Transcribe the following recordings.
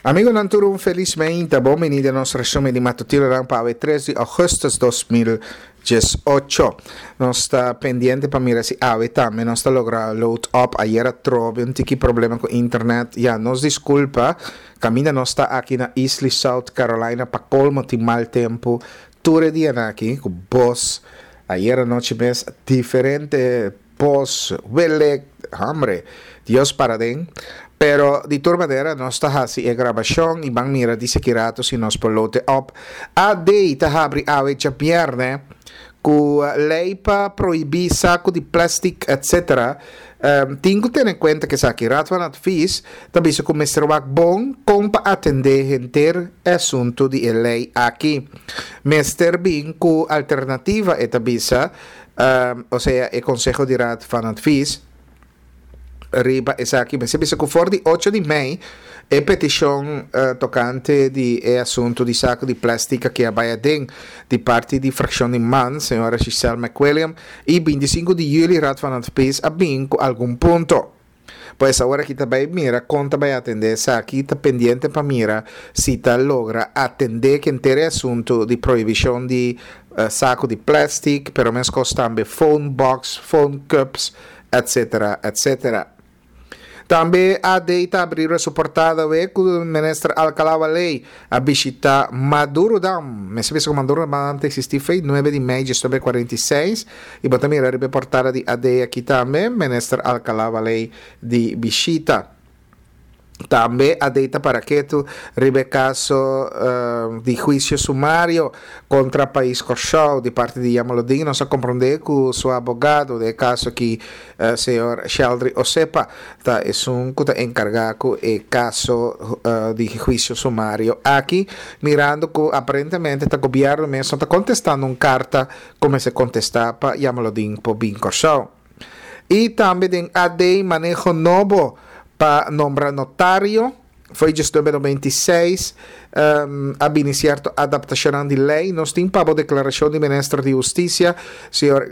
Amigo Nanturu, felizmente, bom-vindo ao nosso resumo de matutino para o 13 de agosto de 2018. Nós está pendente para mirar se também nós está logrando load up. Ayer trouxe um tiki problema com a internet. Nos desculpa. Caminha nós está aqui na Isla South Carolina para colmo de mal tempo. Todo dia aqui com boss. Ayer a noite mesmo diferente boss. Wele, hambre. Dios paraden. Pero de toda maneira, nós está assim a gravação e vamos mirar de secreto se nós por load up. A deita abre a veja pierne com lei para proibir saco de plástico, etc. Tenho que ter em conta que essa rato van het fiz, também se começar a bom com para atender inteiro assunto de lei aqui. Mester bem com alternativa é também ou seja, o consejo de rato van het fiz. Riba esaki, mas se que for de 8 de maio é petição tocante de assunto de saco de plástico que abaia de parte de fração de man, senhora Giselle McWilliam, e 25 de julho Raad van het Pees a bem com algum ponto. Pois agora que também mira, conta vai atender, aqui está pendiente para mira se está logra atender que inteiro assunto de proibição de saco de plástico, pelo menos também phone box, phone cups, etc, etc. Também a deita abrir a suportada com o ministro Alcalá Lei a visitar Maduro Dam. Mas se que Maduro Dam existiu foi 9 de maio de 46 e também a reportada de AD aqui também, ministro Alcalá Lei de visita. Também a deita para que tu ribe caso de juízo sumário contra o país Corchou de parte de Yamalodin, nós a compreender com o seu advogado de caso que senhor Sheldry Osepa é que está encargado do caso de juízo sumário aqui, mirando que aparentemente o governo mesmo está contestando uma carta como se contestava para Yamalodin por bem Corchou. E também tem AD manejo novo para nombrar notário, foi de 2026, a iniciar a adaptação de lei, nós temos para a declaração do ministro de Justiça, senhor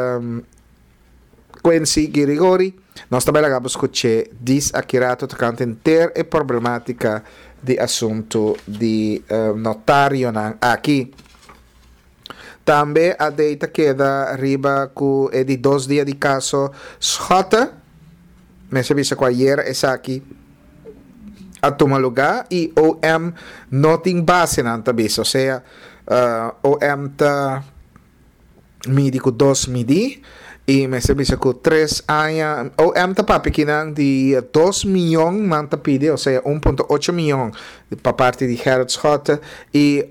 Quincy Girigori, nós também vamos escutar diz aqui tocante inteira a problemática de assunto de notário aqui. Também a data queda arriba com de 2 dias de caso Schota, mas se visa ayer es aqui a tomar lugar e OM não tem base na tabisa, ou seja, OM está midi com 2 midi e mas se visa com 3 anos, OM está para pequena de 2 milhões manta pide, ou seja, 1.8 milhões para parte de Gerard Scott e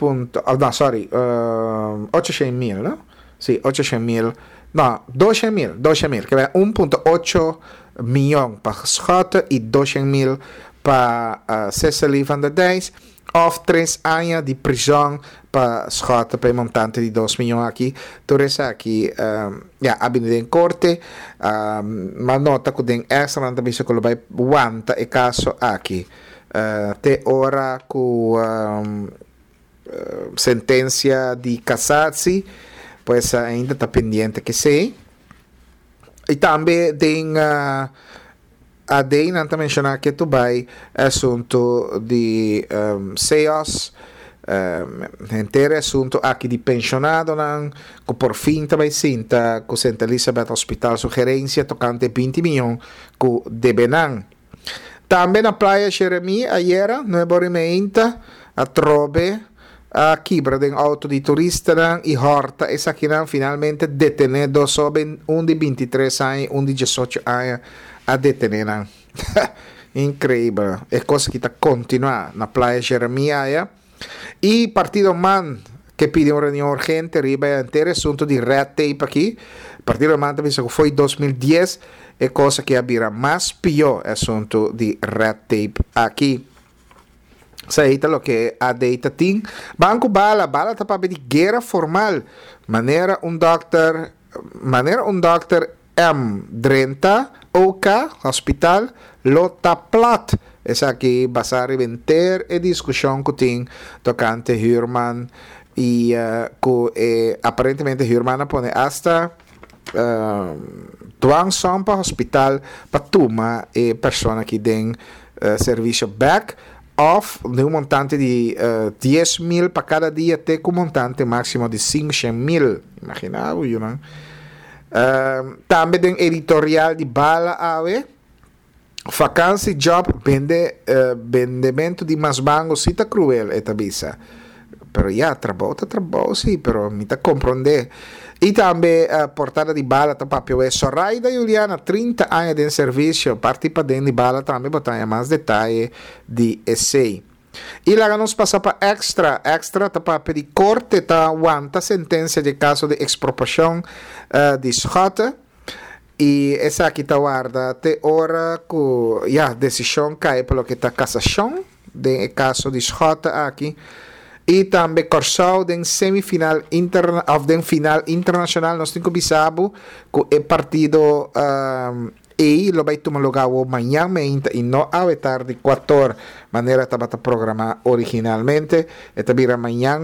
800 mil, não? Sim, 800 mil, não, 200 mil, que é 1.8 milhão para Scott e 200 mil para Cecily van der Dijs, of 3 anos de prisão para Scott, para montante de 2 milhões aqui. Tudo isso aqui, a vida em corte, mas nota que tem extra, também se vai aguanta e caso aqui. Até hora com sentença de casarse, pois ainda está pendente que sei. E também tem a Deina também mencionar que tu vai assunto de CEOs, inteiro assunto aqui de pensionado, que por fim também sinta que Santa Elizabeth Hospital sugerência tocante 20 milhões que devenan. Também na praia Jeremy, ayer, nuevamente, a trove a quebra de auto de turista e horta essa aqui finalmente detenido sobre um de 23 anos, um de 18 anos a detener. Incrível. É coisa que está continuando na praia Jeremiah. E partido man que pediu uma reunião urgente, riba inteiro assunto de red tape aqui. Partido man também foi 2010, é coisa que havia mais pior assunto de red tape aqui. Saíta lo que a data tem banco bala tá para de guerra formal maneira um doctor M30 OK hospital lota plat essa aqui basar inventer e discussão que tem tocante Hurman e aparentemente Hurman pone hasta tuang sampa hospital para toma e persona que tem serviço back off de un montante di 10.000 para cada día, te un montante máximo de 500.000. Imaginavo yo, ¿no? También den editorial de bala ave. Vacancy job vendimento di masbango sita cruel etabisa. Pero ya, trabalho, sì, però mi ta comprende. E também portada di bala ta papio è Soraya Juliana, 30 anni di servizio, parti pa den di bala também botar mais detalhe di essay. E lá nos passa para extra ta papio di corte ta aguanta sentença de caso de expropriação di Schotten. E essa aqui tá guarda até hora que a decisão cai pelo que tá cassação de caso de Schotten aqui. E também Corsau den semifinal final internacional nós temos que bisabo que é partido e lo vai tomar lugar amanhã e não a tarde 4 maneira estava programar originalmente e também amanhã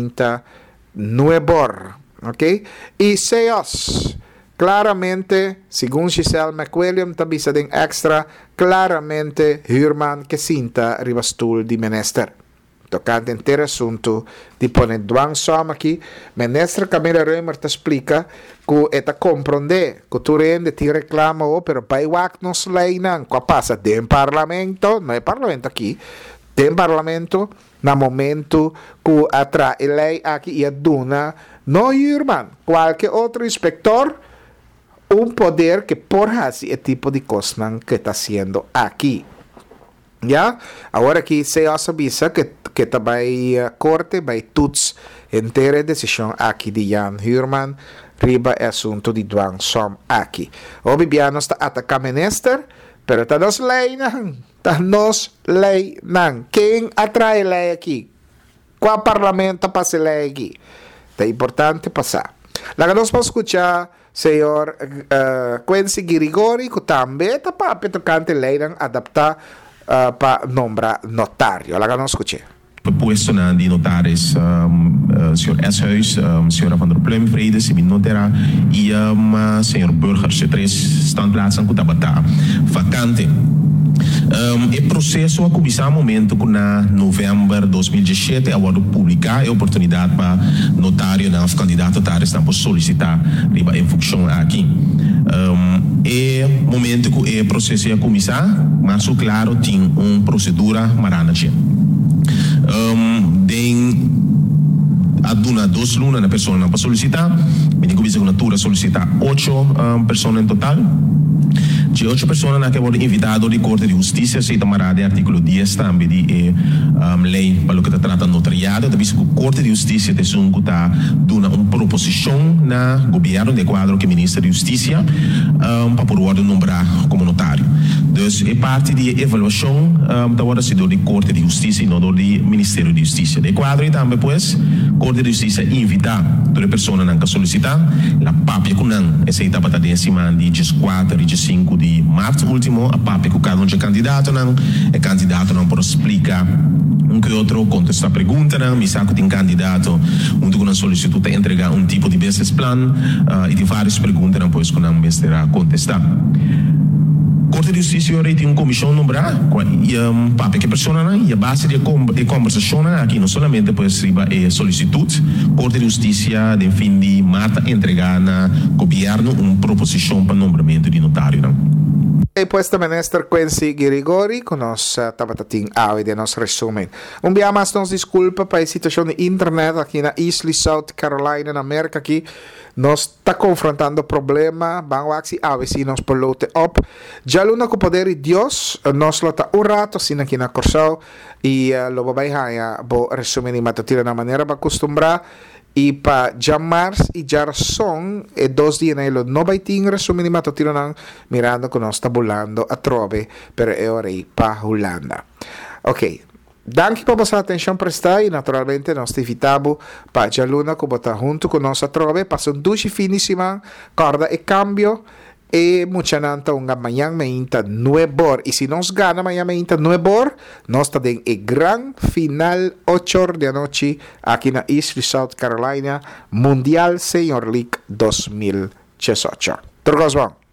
9 horas, ok? E seis claramente, segundo Giselle McWilliam, também se den extra claramente Hurman que sinta ribastul di menester. Tocante intero assunto di pone duan som aqui, ministra Camila Römer te explica que eta comprende que tu rende ti reclama pero pai wak nos leinan, qua passa den parlamento, não é parlamento aqui, den parlamento na momento que atrai lei aqui e aduna no irmão, qualquer outro inspector poder que por hacer esse tipo de coisa que está sendo aqui. Ya, agora que se avisa que também corte vai tuts inteira decisão aqui de Jan Hurman riba assunto de duan som aqui. O Bibiano está atacando minister, pero está nos lei nan. Quem atrai lei aqui? Qual parlamento passa lei aqui? É importante passar. Lá nós vamos escutar senhor Quincy Grigori que também está para tocante lei adaptar para nombrar notário. Lá nós escutamos. Propuesto di notaris senhor Eshuis, senhora Van der Plumvrede, se notera, e senhor Burger, se três standplaatsen que estava vacante. O processo a começar momento que na novembro de 2017 a hora publicar a oportunidade para notário na candidato notário para solicitar riba em função aqui. Momento que o processo a começar, mas claro tem uma procedura maranache. Aduna 2 lunas na pessoa para solicitar, me digo que natura solicitar 8 pessoas em total. De 8 pessoas que foram invitadas de Corte de Justiça, se tomará de artículo 10 também de lei para o que trata notariado, da vez que o Corte de Justiça tem uma proposição na governo de quadro que o Ministro de Justiça para por ordem nombrar como notário. Então, é parte de avaliação da hora se do de Corte de Justiça e não do de Ministério de Justiça. De quadro e também, pois, Corte de Justiça invitar toda pessoa que solicitar, a papia que não é aceita para ter cima de 4 e 5 de março último, a papia que cada um é candidato não pode explicar que outro contesta a pergunta, me saco tem candidato, onde uma solicitude entregar tipo de business plan e de várias perguntas, pois que não será contestar. Corte de Justiça tem uma comissão nombrar e papel que persona e a base de conversação aqui não somente pois riba solicitude Corte de Justiça de fim de março entregar na governo uma proposição para nombramento de notário. E pues também Mr. Quincy Grigori que nós tabatating de nosso resumen. Dia mais nos desculpa para a situação de internet aqui na Eastleigh, South Carolina, na América aqui. Nós está confrontando problema, vamos ver se nós polote up. Já luna com poder de Deus, nós lota rato assim aqui na Corsau e lo vai bo resumen de matutino na maneira para acostumbrar. E para já março e já são 2 dias nele não vai ter resumo de matutino mirando que nós está bolando a trove per ora para Holanda. Ok. Danke por vossa atenção prestada e naturalmente nós te invitamos para já luna que botar junto com nós a trove passam 2 fins de semana corda e cambio e mucha nanta un amanhã meinta 9 horas e se nos gana amanhã meinta 9 horas nós está em gran final 8 horas da noite aqui na Eastleigh, South Carolina, Mundial Senior League 2018. Turgos bom.